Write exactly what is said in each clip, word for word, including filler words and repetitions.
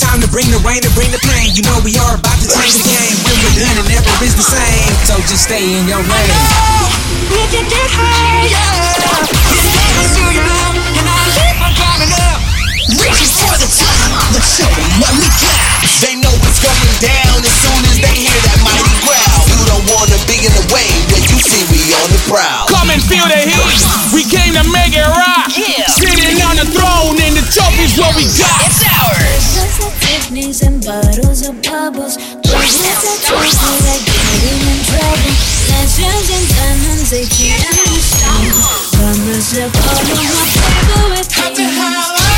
time to bring the rain and bring the pain. You know we are about to change the game. When we're done, it never is the same. So just stay in your lane. We can get high, yeah. Let's do you now, and I'll keep on climbing up. Reaching for the top, let's show them what we got. They know it's going down as soon as they hear that mighty growl. You don't wanna be in the way when you see we on the prowl. Come and feel the heat, we came to make it rock. Yeah. Sitting on the throne and the trophy's what we got. It's ours. Glasses of Tiffany's and bottles of bubbles. Bracelets that treat me like getting in trouble. Legends and diamonds, they cheat and we stone. Rumors of all of my favorite Cut the things. hell out.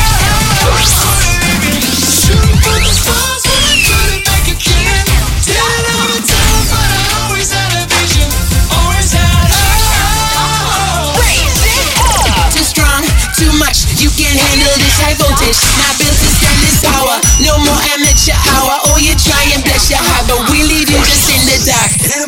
Shooting for the stars, but I couldn't make a killing. Did it all the time, but I always had a vision. Always had hope. Raise it up. Too strong, too much, you can't handle this high voltage. Not built to stand this power, no more amateur hour. Oh, you try and bless your heart, but we leave you just in the dark.